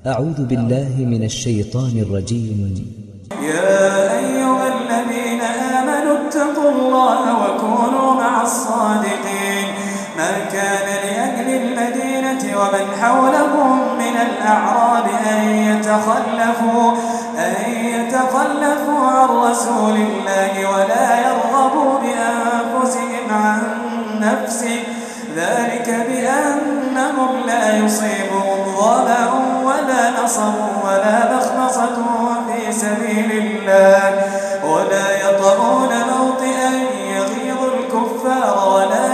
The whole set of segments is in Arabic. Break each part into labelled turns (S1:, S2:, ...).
S1: أعوذ بالله من الشيطان الرجيم.
S2: يا أيها الذين آمنوا اتقوا الله وكونوا مع الصادقين. ما كان لأهل المدينة ومن حولهم من الأعراب أن يتخلفوا عن رسول الله ولا يرغبوا بأنفسهم عن نفسه، ذلك بأنهم لا يصيبهم ظمأ ولا نصب ولا مخمصة في سبيل الله، ولا يطعون موطئا يغيظ الكفار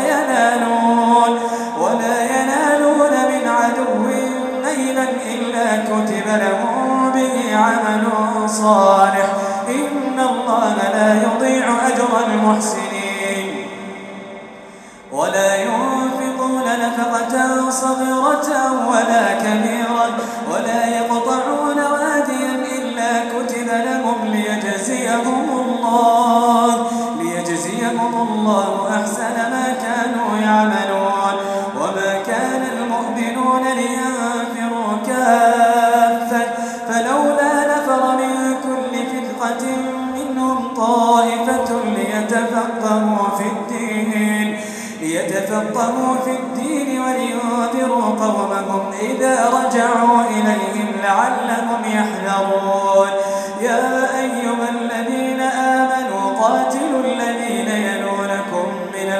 S2: ولا ينالون من عدو نيلا إلا كتب لهم به عمل صالح، إن الله لا يضيع أجر المحسنين. ولا ينفقون نفقة صغيرة ولا كبيرة ولا يقطعون واديا إلا كتب لهم ليجزيهم الله أحسن ما كانوا يعملون. وما كان المؤمنون لينفروا كافة، فلولا نفر من كل فرقة منهم طائفة ليتفقهوا في الدين ولينذروا قومهم إذا رجعوا إليهم لعلهم يحذرون. يا أيها الذين آمنوا قاتلوا الذين يلونكم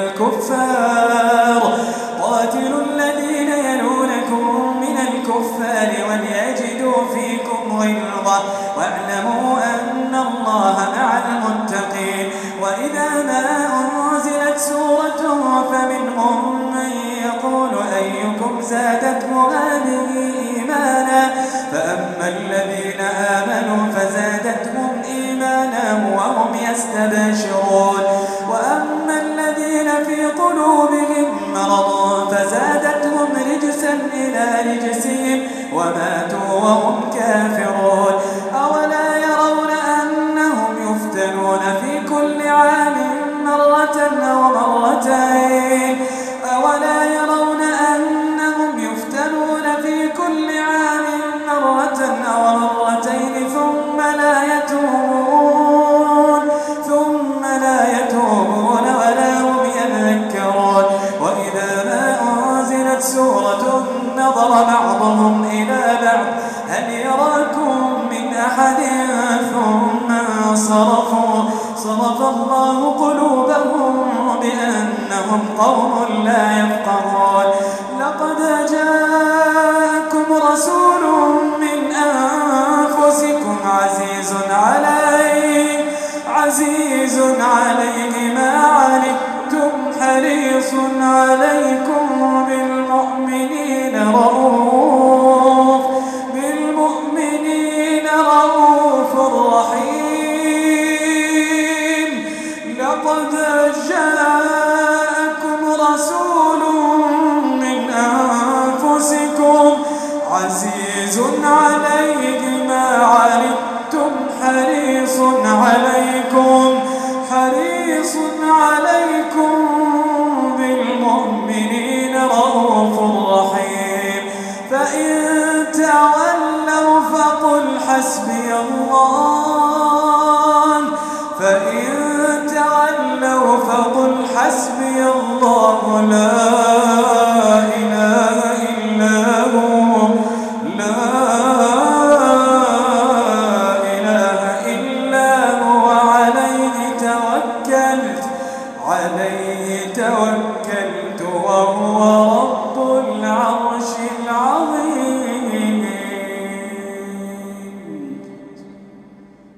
S2: من الكفار وليجدوا فيكم غلظة، واعلموا أن الله مع المتقين. وإذا ما أنزلت سورة فمنهم من يقول أيكم زادته هذه إيمانا، فأما الذين آمنوا فزادتهم إيمانا وهم يستبشرون، وأما الذين في قلوبهم مرض فزادتهم رجسا إلى رجسهم وماتوا وهم كافرون. أولا يرون أنهم يفتنون في كل عام مرة أو مرتين ثم لا يتوبون ولا هم يذكرون. وإذا ما أنزلت سورة نظر بعضهم إلى بعض هل يراكم من أحد ثم انصرفوا، صرف الله قلوبهم بأنهم قوم لا يفقهون. لقد جاءكم رسول من أنفسكم عزيز عليه ما عنتم حريص عليكم بالمؤمنين رؤوف رحيم. لقد جاءكم رسول من أنفسكم عزيز عليه ما عنتم حريص عليكم بالمؤمنين رؤوف رحيم. فإن تولوا فقل حسبي الله لا إله إلا هو عليه توكلت وهو